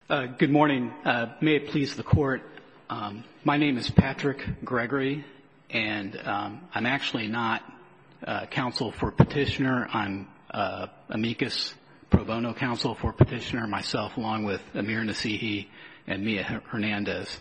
Good morning. May it please the Court. My name is Patrick Gregory, and I'm actually not counsel for petitioner. I'm amicus pro bono counsel for petitioner myself, along with Amir Nasihi and Mia Hernandez.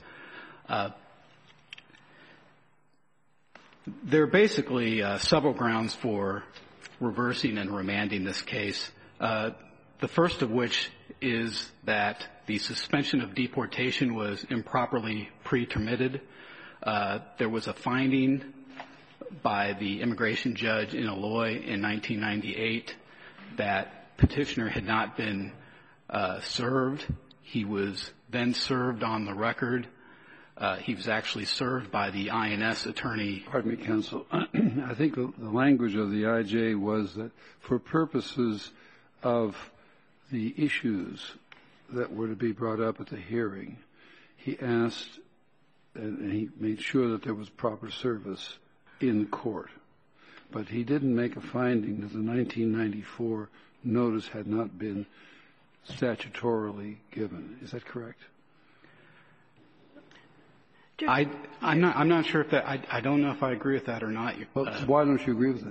There are basically several grounds for reversing and remanding this case. The first of which is that the suspension of deportation was improperly pre-termitted. There was a finding by the immigration judge in Eloy in 1998 that petitioner had not been served. He was then served on the record. He was actually served by the INS attorney. Pardon me, counsel. I think the language of the IJ was that for purposes of the issues that were to be brought up at the hearing, he asked and he made sure that there was proper service in court. But he didn't make a finding that the 1994 notice had not been statutorily given. Is that correct? I'm not sure if that. I don't know if I agree with that or not. Well, why don't you agree with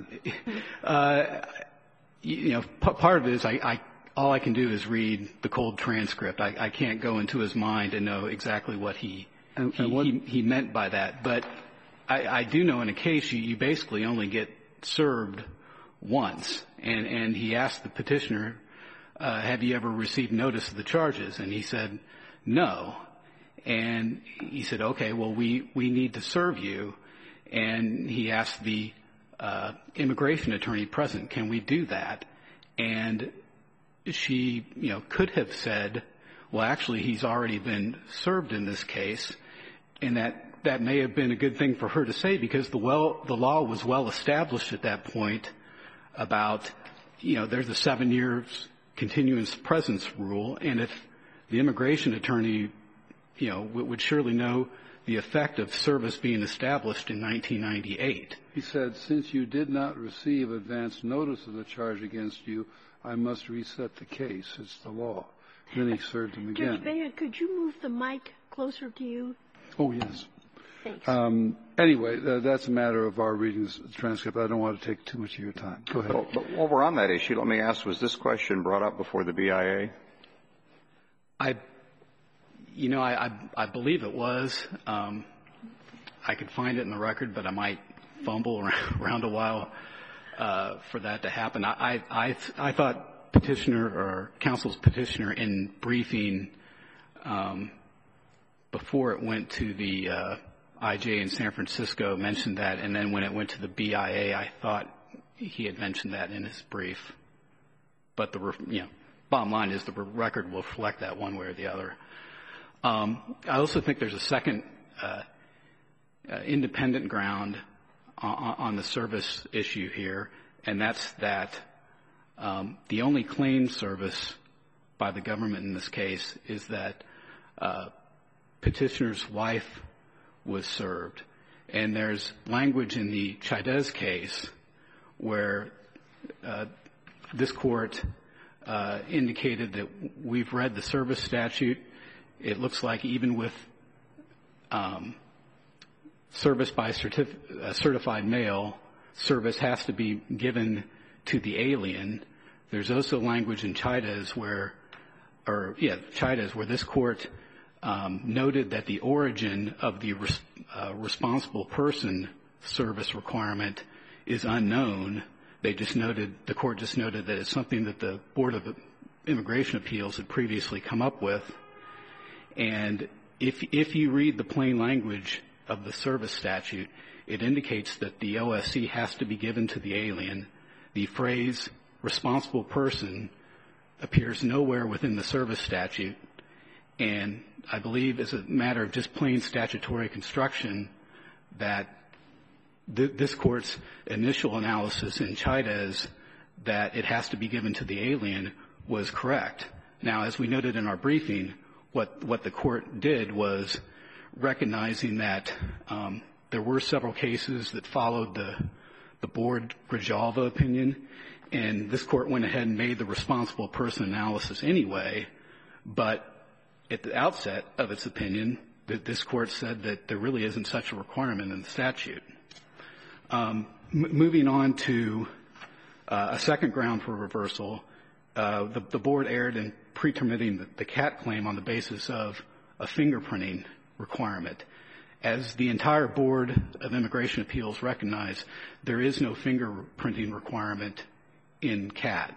it? Part of it is all I can do is read the cold transcript. I can't go into his mind and know exactly what he meant by that. But I do know in a case you basically only get served once. And he asked the petitioner, have you ever received notice of the charges? And he said, no. And he said, okay, well, we need to serve you. And he asked the immigration attorney present, can we do that? And she, could have said, well, actually, he's already been served in this case. And that may have been a good thing for her to say, because the law was well established at that point about, there's a 7 years continuous presence rule. And if the immigration attorney, would surely know the effect of service being established in 1998. He said, since you did not receive advance notice of the charge against you, I must reset the case. It's the law. Then he served him again. Judge Bennett, could you move the mic closer to you? Oh, yes. Thanks. Anyway, that's a matter of our reading the transcript. I don't want to take too much of your time. Go ahead. But while we're on that issue, let me ask, was this question brought up before the BIA? I believe it was. I could find it in the record, but I might fumble around a while for that to happen. I thought petitioner or counsel's petitioner in briefing before it went to the IJ in San Francisco mentioned that, and then when it went to the BIA, I thought he had mentioned that in his brief. But bottom line is the record will reflect that one way or the other. I also think there's a second independent ground on the service issue here, and that's that the only claim service by the government in this case is that petitioner's wife was served. And there's language in the Chaidez case where this court indicated that we've read the service statute. It looks like even with service by certified mail, service has to be given to the alien. There's also language in Chaidez where this court noted that the origin of the responsible person service requirement is unknown. The court just noted that it's something that the Board of Immigration Appeals had previously come up with. And if you read the plain language of the service statute, it indicates that the OSC has to be given to the alien. The phrase responsible person appears nowhere within the service statute. And I believe as a matter of just plain statutory construction that this court's initial analysis in Chaidez that it has to be given to the alien was correct. Now, as we noted in our briefing, what the court did was recognizing that there were several cases that followed the board Grijalva opinion, and this court went ahead and made the responsible person analysis anyway, but at the outset of its opinion, that this Court said that there really isn't such a requirement in the statute. Moving on to a second ground for reversal, the Board erred in pre-terminating the CAT claim on the basis of a fingerprinting requirement. As the entire Board of Immigration Appeals recognized, there is no fingerprinting requirement in CAT.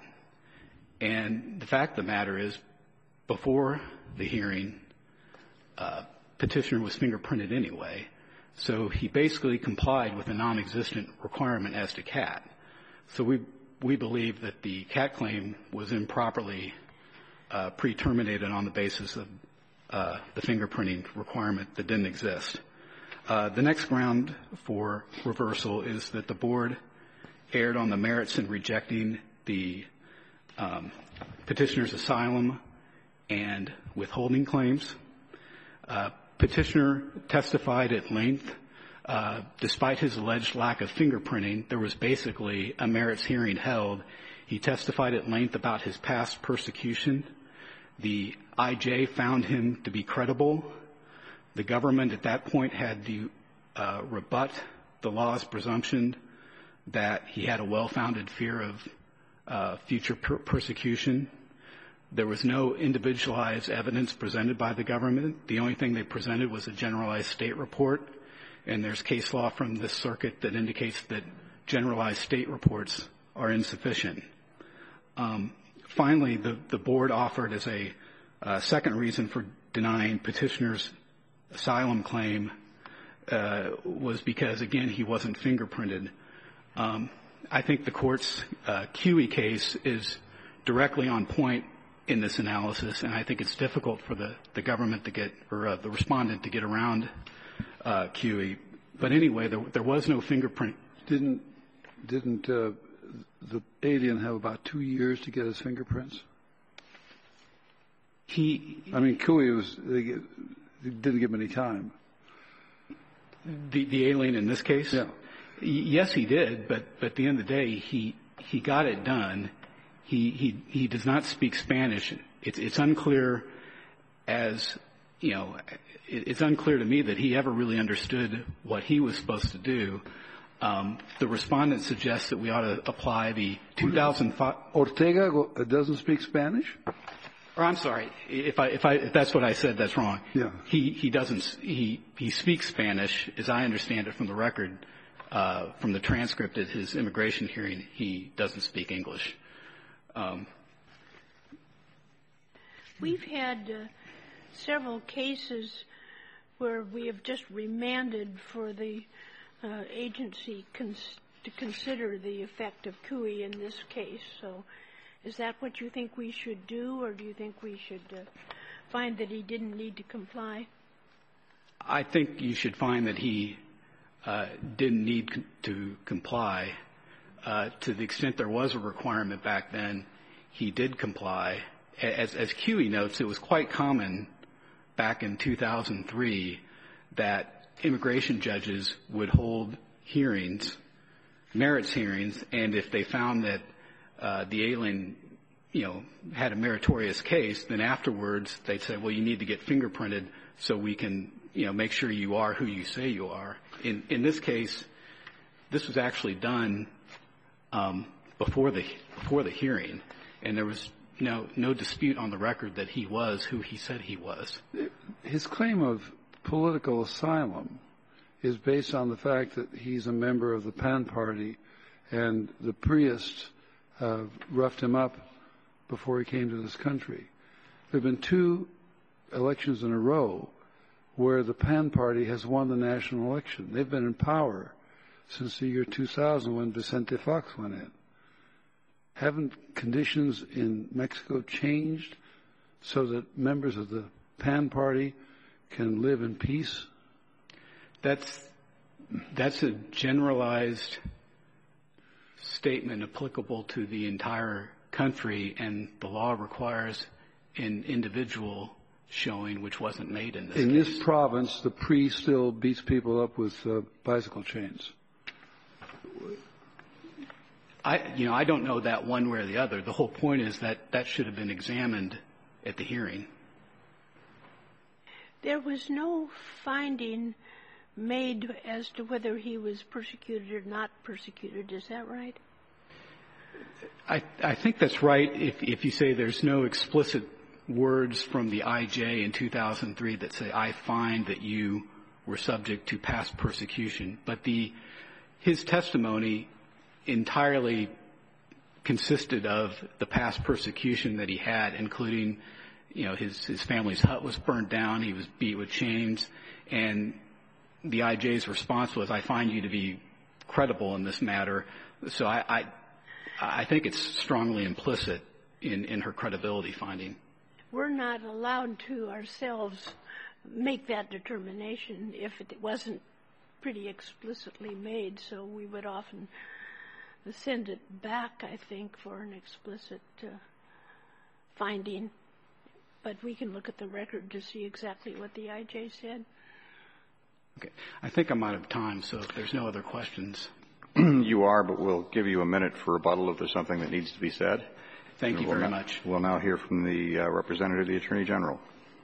And the fact of the matter is, before the hearing, petitioner was fingerprinted anyway, so he basically complied with a non-existent requirement as to CAT. So we believe that the CAT claim was improperly pre-terminated on the basis of the fingerprinting requirement that didn't exist. The next ground for reversal is that the Board erred on the merits in rejecting the petitioner's asylum and withholding claims. Petitioner testified at length. Despite his alleged lack of fingerprinting, there was basically a merits hearing held. He testified at length about his past persecution. The IJ found him to be credible. The government at that point had to rebut the law's presumption that he had a well-founded fear of future persecution. There was no individualized evidence presented by the government. The only thing they presented was a generalized state report, and there's case law from this circuit that indicates that generalized state reports are insufficient. Finally, the Board offered as a second reason for denying petitioner's asylum claim was because, again, he wasn't fingerprinted. I think the Court's QE case is directly on point in this analysis, and I think it's difficult for the government to get, or the respondent to get around QE. But anyway, there was no fingerprint. Didn't the alien have about 2 years to get his fingerprints? QE didn't give him any time. The alien in this case? Yeah. Yes, he did, but at the end of the day, he got it done. He does not speak Spanish. It's unclear it's unclear to me that he ever really understood what he was supposed to do. The respondent suggests that we ought to apply the 2005. Ortega doesn't speak Spanish? Or I'm sorry, if that's what I said, that's wrong. Yeah. He doesn't. He speaks Spanish, as I understand it from the record, from the transcript at his immigration hearing. He doesn't speak English. We've had several cases where we have just remanded for the agency to consider the effect of QE in this case. So is that what you think we should do, or do you think we should find that he didn't need to comply? I think you should find that he didn't need to comply. To the extent there was a requirement back then, he did comply. As QE notes, it was quite common back in 2003 that immigration judges would hold hearings, merits hearings, and if they found that the alien, had a meritorious case, then afterwards they'd say, well, you need to get fingerprinted so we can, make sure you are who you say you are. In this case, this was actually done before the hearing, and there was no dispute on the record that he was who he said he was. His claim of political asylum is based on the fact that he's a member of the PAN party, and the priests roughed him up before he came to this country. There have been 2 elections in a row where the PAN party has won the national election. They've been in power since the year 2000 when Vicente Fox went in. Haven't conditions in Mexico changed so that members of the PAN party can live in peace? That's a generalized statement applicable to the entire country, and the law requires an individual showing, which wasn't made in this case. In this province, the priest still beats people up with bicycle chains. I don't know that one way or the other. The whole point is that should have been examined at the hearing. There was no finding made as to whether he was persecuted or not persecuted. Is that right? I think that's right if you say there's no explicit words from the IJ in 2003 that say, I find that you were subject to past persecution. But his testimony entirely consisted of the past persecution that he had, including, his family's hut was burned down, he was beat with chains, and the IJ's response was, I find you to be credible in this matter. So I think it's strongly implicit in her credibility finding. We're not allowed to ourselves make that determination if it wasn't pretty explicitly made, so we would often send it back, I think, for an explicit finding. But we can look at the record to see exactly what the IJ said. Okay. I think I'm out of time, so if there's no other questions. You are, but we'll give you a minute for rebuttal if there's something that needs to be said. Thank you very much. We'll now hear from the representative of the Attorney General.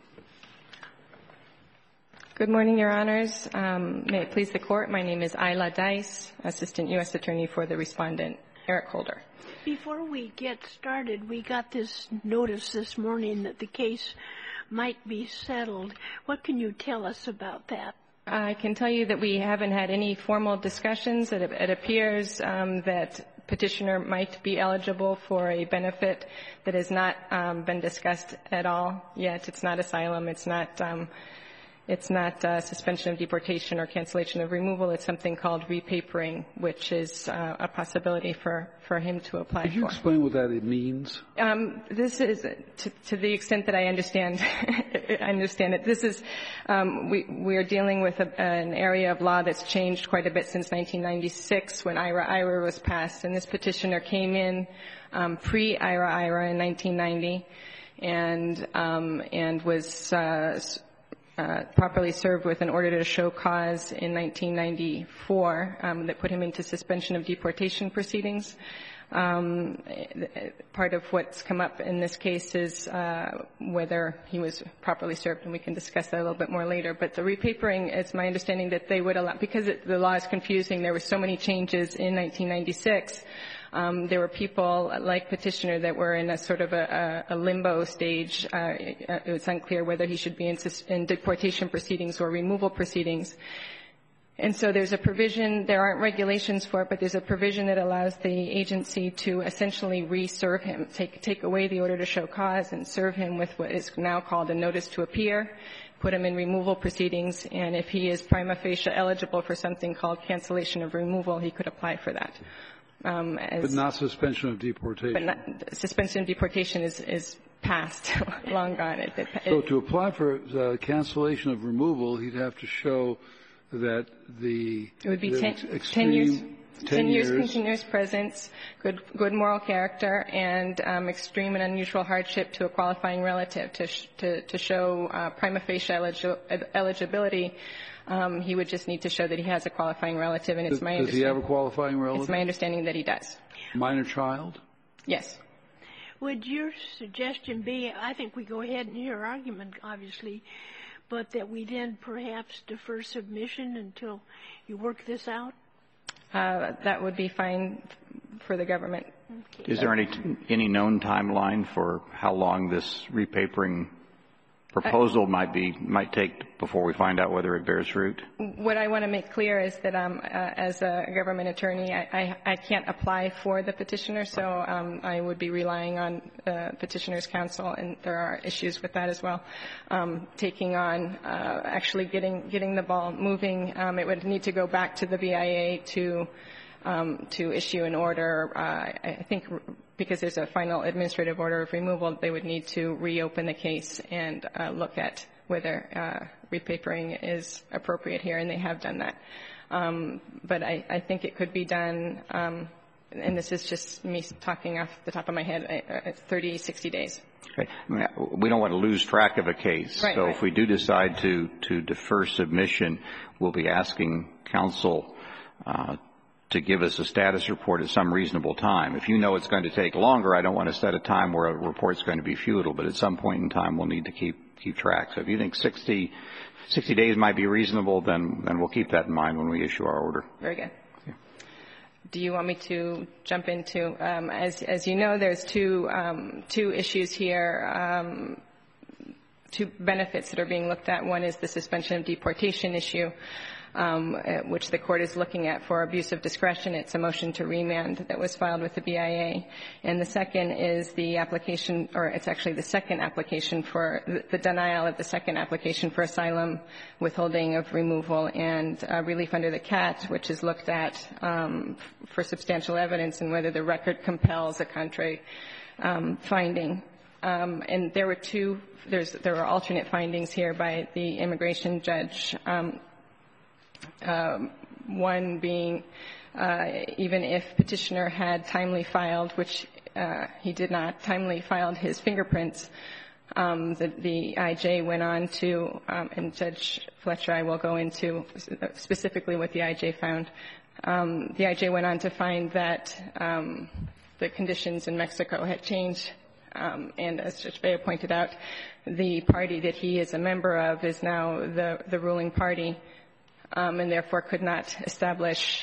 Good morning, Your Honors. May it please the Court, my name is Isla Dice, Assistant U.S. Attorney for the respondent, Eric Holder. Before we get started, we got this notice this morning that the case might be settled. What can you tell us about that? I can tell you that we haven't had any formal discussions. It appears that petitioner might be eligible for a benefit that has not been discussed at all yet. It's not asylum. It's not suspension of deportation or cancellation of removal. It's something called repapering, which is a possibility for him to apply for. Could you explain what that means? This is, to the extent that I understand it, this is, we are dealing with an area of law that's changed quite a bit since 1996 when IRA was passed. And this petitioner came in pre-IRA in 1990 and was properly served with an order to show cause in 1994 that put him into suspension of deportation proceedings. Part of what's come up in this case is whether he was properly served, and we can discuss that a little bit more later. But the repapering, it's my understanding that they would allow, because the law is confusing, there were so many changes in 1996. There were people like petitioner that were in a sort of a limbo stage. It was unclear whether he should be in deportation proceedings or removal proceedings. And so there's a provision, there aren't regulations for it, but there's a provision that allows the agency to essentially re-serve him, take away the order to show cause and serve him with what is now called a notice to appear, put him in removal proceedings, and if he is prima facie eligible for something called cancellation of removal, he could apply for that. But not suspension of deportation. But suspension of deportation is past, long gone. So to apply for cancellation of removal, he'd have to show that it would be 10 years continuous presence, good moral character, and extreme and unusual hardship to a qualifying relative to show prima facie eligibility. He would just need to show that he has a qualifying relative, and it's my understanding. Does he have a qualifying relative? It's my understanding that he does. Minor child? Yes. Would your suggestion be, I think we go ahead and hear your argument, obviously, but that we then perhaps defer submission until you work this out? That would be fine for the government. Okay. Is there any known timeline for how long this repapering proposal might take before we find out whether it bears fruit? What I want to make clear is that as a government attorney, I can't apply for the petitioner, so I would be relying on petitioner's counsel, and there are issues with that as well. Taking on actually getting the ball moving, it would need to go back to the BIA to issue an order. I think because there's a final administrative order of removal, they would need to reopen the case and look at whether repapering is appropriate here, and they have done that. But I think it could be done, and this is just me talking off the top of my head, 30, 60 days. Okay. We don't want to lose track of a case. Right, so right. If we do decide to defer submission, we'll be asking counsel to give us a status report at some reasonable time. If you know it's going to take longer, I don't want to set a time where a report's going to be futile, but at some point in time we'll need to keep keep track. So if you think 60 days might be reasonable, then we'll keep that in mind when we issue our order. Very good. Do you want me to jump into, as you know, there's two issues here, two benefits that are being looked at. One is the suspension of deportation issue, which the court is looking at for abuse of discretion. It's a motion to remand that was filed with the BIA. And the second is the application, or it's actually the second application for the denial of the second application for asylum, withholding of removal, and relief under the CAT, which is looked at for substantial evidence and whether the record compels a contrary finding. And there were alternate findings here by the immigration judge. One being, even if petitioner had timely filed, which he did not, timely filed his fingerprints, the IJ went on to, and Judge Fletcher, I will go into specifically what the IJ found. The IJ went on to find that the conditions in Mexico had changed, and as Judge Bea pointed out, the party that he is a member of is now the ruling party, and therefore could not establish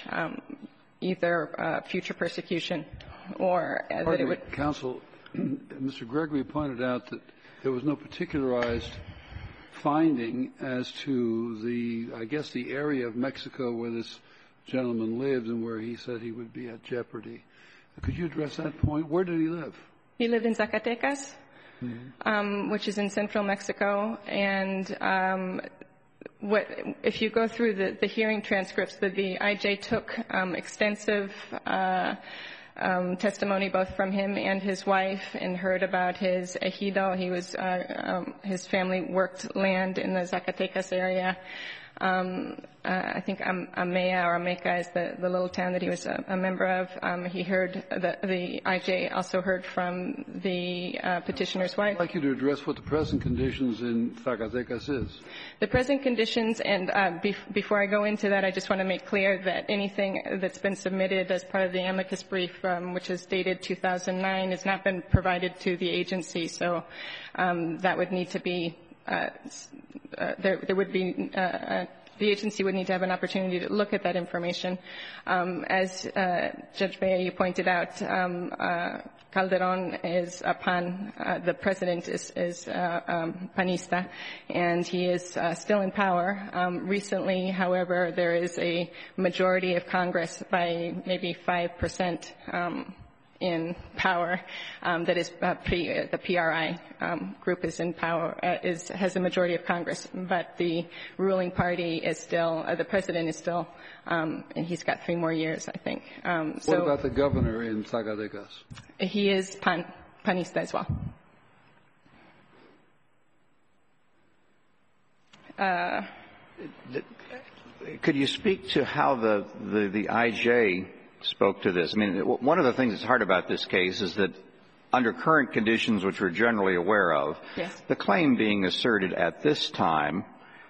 either future persecution or that it would. Counsel, Mr. Gregory pointed out that there was no particularized finding as to the area of Mexico where this gentleman lived and where he said he would be at jeopardy. Could you address that point? Where did he live? He lived in Zacatecas, which is in central Mexico, and if you go through the hearing transcripts, the IJ took extensive testimony both from him and his wife, and heard about his ejido. He was his family worked land in the Zacatecas area. I think Amea or Ameca is the little town that he was a member of. He heard the IJ also heard from the petitioner's wife. I'd like you to address what the present conditions in Zacatecas is. The present conditions, and before I go into that, I just want to make clear that anything that's been submitted as part of the amicus brief, which is dated 2009, has not been provided to the agency. So that would need to be there would be the agency would need to have an opportunity to look at that information. As Judge Bea, you pointed out, Calderon is a PAN, the president is panista, and he is still in power. Recently, however, there is a majority of Congress by maybe 5%, in power, that is the PRI group is in power, has a majority of Congress, but the ruling party is still, the president is still, and he's got 3 more years, I think. What about the governor in Zacatecas? He is panista as well. Could you speak to how the IJ spoke to this? I mean, one of the things that's hard about this case is that under current conditions, which we're generally aware of, yes, the claim being asserted at this time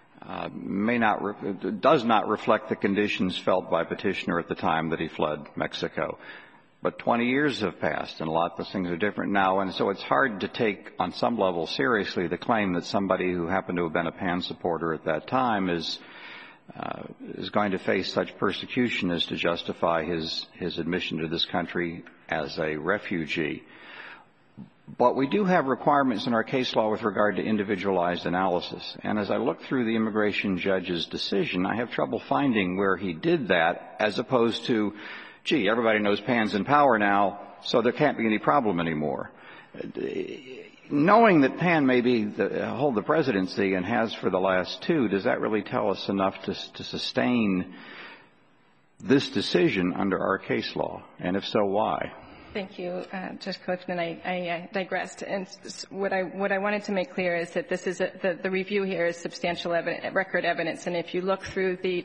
does not reflect the conditions felt by petitioner at the time that he fled Mexico. But 20 years have passed, and a lot of things are different now, and so it's hard to take on some level seriously the claim that somebody who happened to have been a PAN supporter at that time is going to face such persecution as to justify his admission to this country as a refugee. But we do have requirements in our case law with regard to individualized analysis. And as I look through the immigration judge's decision, I have trouble finding where he did that, as opposed to, gee, everybody knows PAN's in power now, so there can't be any problem anymore. Knowing that PAN may hold the presidency and has for the last 2, does that really tell us enough to sustain this decision under our case law? And if so, why? Thank you, Judge Clifton. I digressed. And what I wanted to make clear is that this is the review here is substantial record evidence. And if you look through the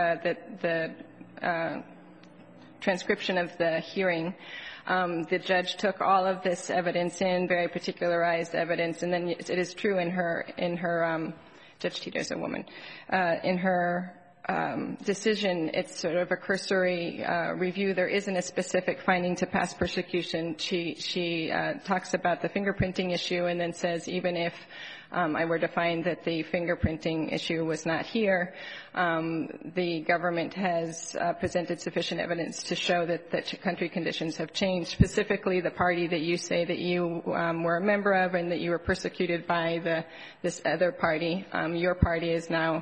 transcription of the hearing, the judge took all of this evidence in, very particularized evidence, and then it is true in her Judge Teeter is a woman, in her decision, it's sort of a cursory review. There isn't a specific finding to past persecution. She talks about the fingerprinting issue and then says even if I were to find that the fingerprinting issue was not here, the government has presented sufficient evidence to show that country conditions have changed, specifically the party that you say that you were a member of and that you were persecuted by this other party. Your party is now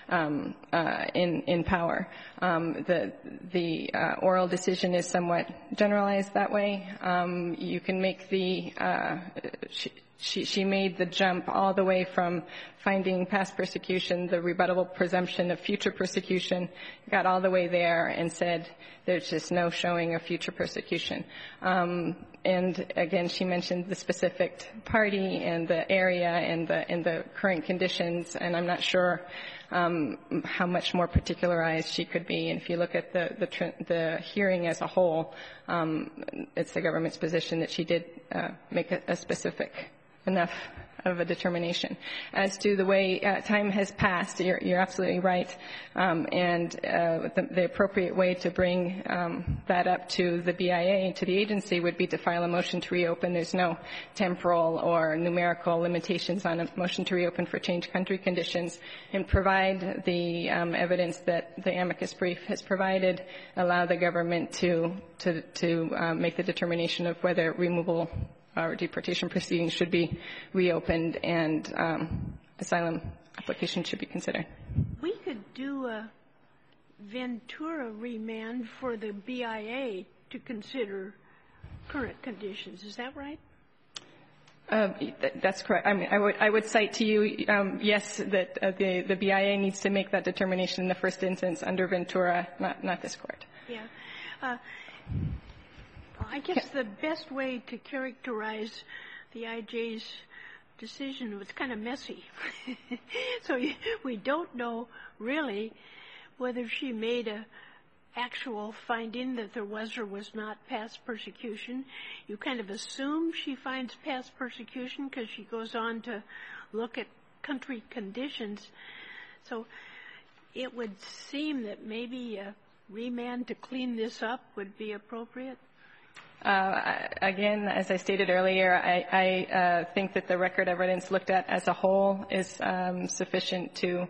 in power. The oral decision is somewhat generalized that way. You can make she made the jump all the way from finding past persecution, the rebuttable presumption of future persecution, got all the way there and said there's just no showing of future persecution. And again, she mentioned the specific party and the area and the current conditions, and I'm not sure how much more particularized she could be. And if you look at the hearing as a whole, it's the government's position that she did make a specific enough of a determination. As to the way time has passed, you're absolutely right. And the appropriate way to bring that up to the BIA, to the agency, would be to file a motion to reopen. There's no temporal or numerical limitations on a motion to reopen for changed country conditions, and provide the evidence that the amicus brief has provided, allow the government to make the determination of whether removal or deportation proceedings should be reopened and asylum application should be considered. We could do a Ventura remand for the BIA to consider current conditions. Is that right? That's correct. I mean, I would cite to you, yes, that the BIA needs to make that determination in the first instance under Ventura, not this court. Yeah. I guess the best way to characterize the IJ's decision was kind of messy. So we don't know really whether she made a actual finding that there was or was not past persecution. You kind of assume she finds past persecution because she goes on to look at country conditions. So it would seem that maybe a remand to clean this up would be appropriate. Again, as I stated earlier, I think that the record evidence looked at as a whole is sufficient it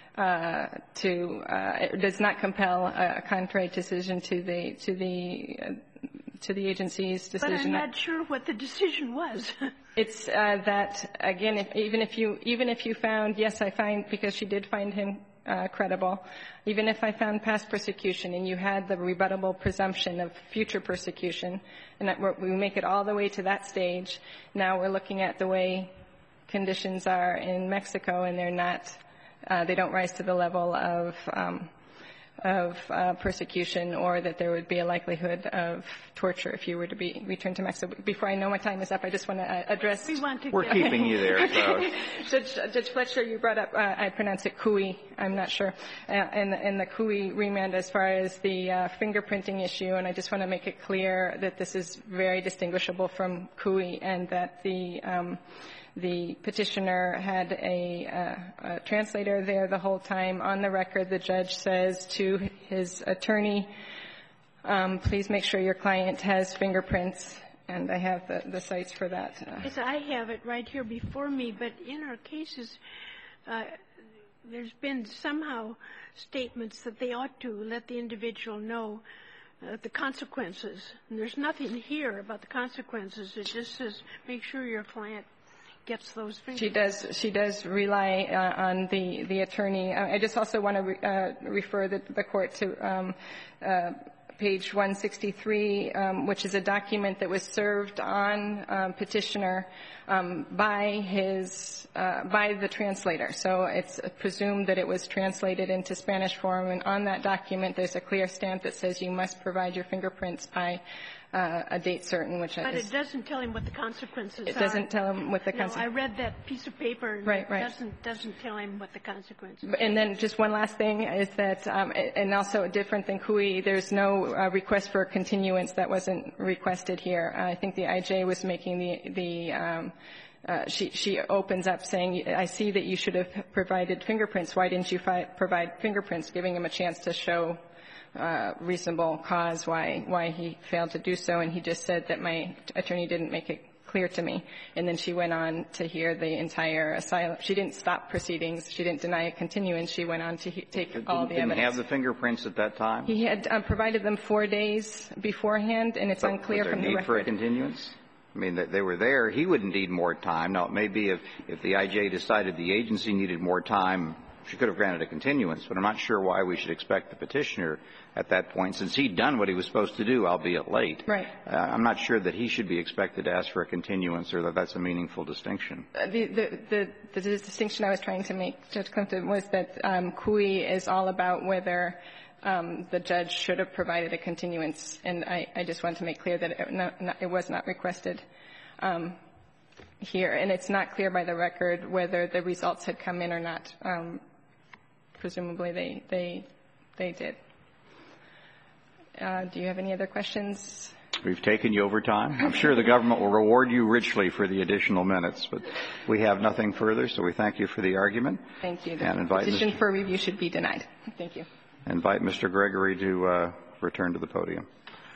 does not compel a contrary decision to the agency's decision. But I'm not sure what the decision was. It's that, again, even if you found, yes, I find, because she did find him credible, even if I found past persecution and you had the rebuttable presumption of future persecution, and that we make it all the way to that stage, now we're looking at the way conditions are in Mexico, and they're not, they don't rise to the level of persecution, or that there would be a likelihood of torture if you were to be returned to Mexico. Before I know my time is up, I just want to address. We're keeping you there. So. Judge Fletcher, you brought up, I pronounce it Cooey, I'm not sure, and the Cooey remand as far as the fingerprinting issue, and I just want to make it clear that this is very distinguishable from Cooey, and that the petitioner had a translator there the whole time. On the record, the judge says to his attorney, please make sure your client has fingerprints, and I have the cites for that. Yes, I have it right here before me, but in our cases, there's been somehow statements that they ought to let the individual know the consequences. And there's nothing here about the consequences. It just says make sure your client gets those fingerprints. She does rely on the attorney. I just also want to refer the court to page 163, which is a document that was served on petitioner by the translator. So it's presumed that it was translated into Spanish form, and on that document there's a clear stamp that says you must provide your fingerprints by a date certain, which but it doesn't tell him what the consequences are. It doesn't tell him what the consequences. No, I read that piece of paper. And right. It doesn't tell him what the consequences are. And then just one last thing is that, and also different than Cooey, there's no request for a continuance that wasn't requested here. I think the IJ was making she opens up saying, I see that you should have provided fingerprints. Why didn't you provide fingerprints, giving him a chance to show reasonable cause why he failed to do so, and he just said that my attorney didn't make it clear to me. And then she went on to hear the entire asylum. She didn't stop proceedings. She didn't deny a continuance. She went on to take all the evidence. Didn't have the fingerprints at that time? He had provided them 4 days beforehand, and it's unclear from the record. Was there need for a continuance? I mean, they were there. He wouldn't need more time. Now, it may be if the I.J. decided the agency needed more time, she could have granted a continuance, but I'm not sure why we should expect the petitioner at that point, since he'd done what he was supposed to do, albeit late. Right. I'm not sure that he should be expected to ask for a continuance or that that's a meaningful distinction. The distinction I was trying to make, Judge Clifton, was that CUI is all about whether the judge should have provided a continuance, and I just want to make clear that it was not requested here. And it's not clear by the record whether the results had come in or not. Presumably they did. Do you have any other questions? We've taken you over time. I'm sure the government will reward you richly for the additional minutes, but we have nothing further, so we thank you for the argument. Thank you. And the petition for review should be denied. Thank you. Invite Mr. Gregory to return to the podium.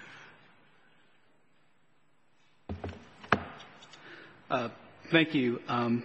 Thank you.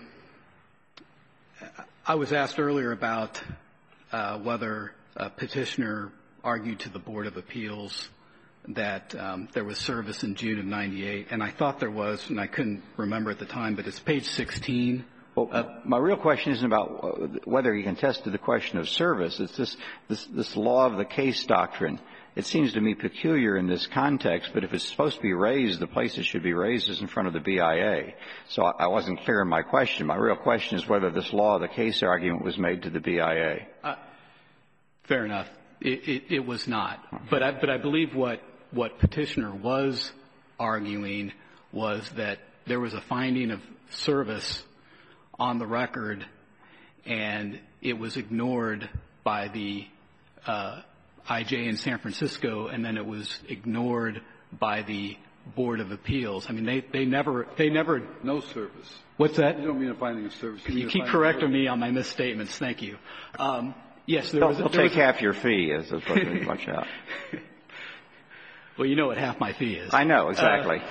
I was asked earlier about whether a petitioner argued to the Board of Appeals that there was service in June of 98, and I thought there was, and I couldn't remember at the time, but it's page 16. Well, my real question isn't about whether he contested the question of service. It's this law of the case doctrine. It seems to me peculiar in this context, but if it's supposed to be raised, the place it should be raised is in front of the BIA. So I wasn't clear in my question. My real question is whether this law of the case argument was made to the BIA. Fair enough. It was not. But I believe what petitioner was arguing was that there was a finding of service on the record, and it was ignored by the IJ in San Francisco, and then it was ignored by the Board of Appeals. I mean, they never. No service. What's that? You don't mean a finding of service. You keep correcting me on my misstatements. Thank you. Yes, there was. They'll take half your fee as opposed to much out. Well, you know what half my fee is. I know exactly.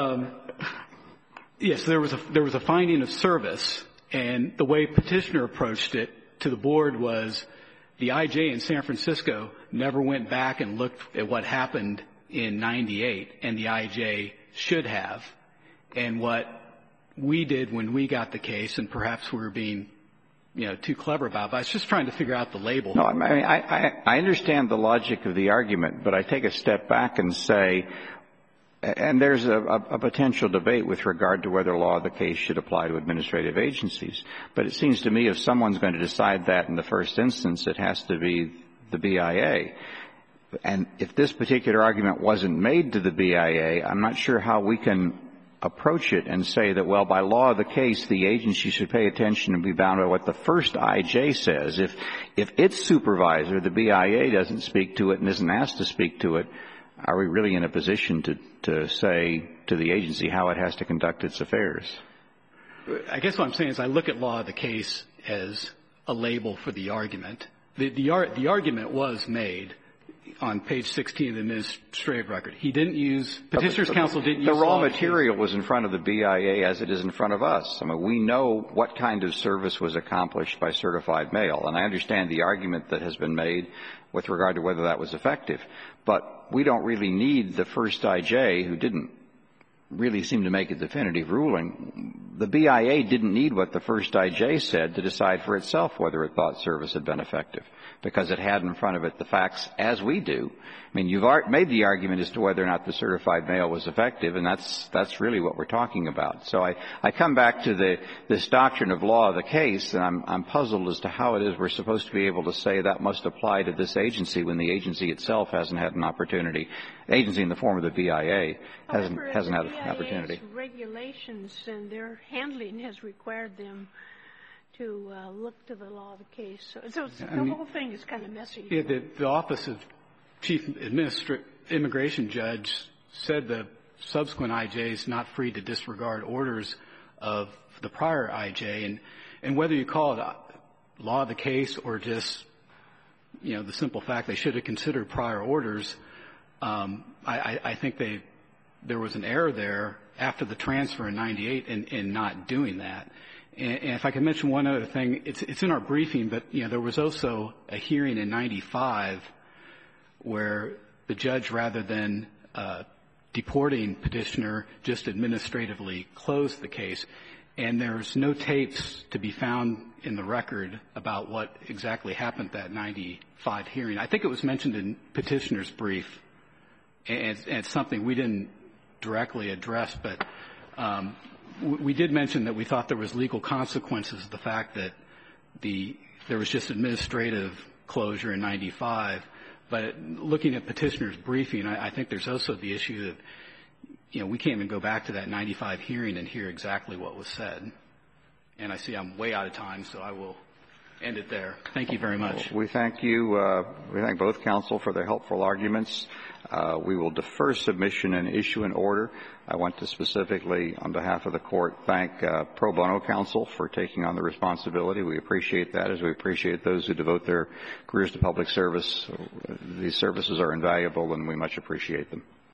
Yes, there was a finding of service, and the way petitioner approached it to the board was the IJ in San Francisco never went back and looked at what happened in 98, and the IJ should have. And what we did when we got the case, and perhaps we were being, too clever about it, but I was just trying to figure out the label. No, I mean, I understand the logic of the argument, but I take a step back and say, and there's a potential debate with regard to whether law of the case should apply to administrative agencies. But it seems to me if someone's going to decide that in the first instance, it has to be the BIA. And if this particular argument wasn't made to the BIA, I'm not sure how we can approach it and say that, well, by law of the case, the agency should pay attention and be bound by what the first IJ says. If its supervisor, the BIA, doesn't speak to it and isn't asked to speak to it, are we really in a position to say to the agency how it has to conduct its affairs? I guess what I'm saying is I look at law of the case as a label for the argument. The argument was made on page 16 of the administrative record. He didn't use, petitioner's counsel didn't use the raw material was in front of the BIA as it is in front of us. I mean, we know what kind of service was accomplished by certified mail, and I understand the argument that has been made with regard to whether that was effective. But we don't really need the first IJ, who didn't really seem to make a definitive ruling. The BIA didn't need what the first IJ said to decide for itself whether it thought service had been effective, because it had in front of it the facts as we do. I mean, you've made the argument as to whether or not the certified mail was effective, and that's really what we're talking about. So I come back to this doctrine of law of the case, and I'm puzzled as to how it is we're supposed to be able to say that must apply to this agency when the agency itself hasn't had an opportunity. Agency in the form of the BIA hasn't had an opportunity. BIA's regulations and their handling has required them to look to the law of the case. So the whole thing is kind of messy. Yeah, the Office of Chief Immigration Judge said the subsequent IJ is not free to disregard orders of the prior IJ. And whether you call it law of the case or just, the simple fact they should have considered prior orders, I think there was an error there after the transfer in 98 in not doing that. And if I could mention one other thing, it's in our briefing, but, you know, there was also a hearing in 95 where the judge, rather than deporting petitioner, just administratively closed the case. And there's no tapes to be found in the record about what exactly happened at that 95 hearing. I think it was mentioned in petitioner's brief, and it's something we didn't directly address, but we did mention that we thought there was legal consequences of the fact that there was just administrative closure in 95. But looking at petitioner's briefing, I think there's also the issue that, you know, we can't even go back to that 95 hearing and hear exactly what was said. And I see I'm way out of time, so I will end it there. Thank you very much. We thank you. We thank both counsel for their helpful arguments. We will defer submission and issue an order. I want to specifically, on behalf of the court, thank pro bono counsel for taking on the responsibility. We appreciate that, as we appreciate those who devote their careers to public service. These services are invaluable, and we much appreciate them.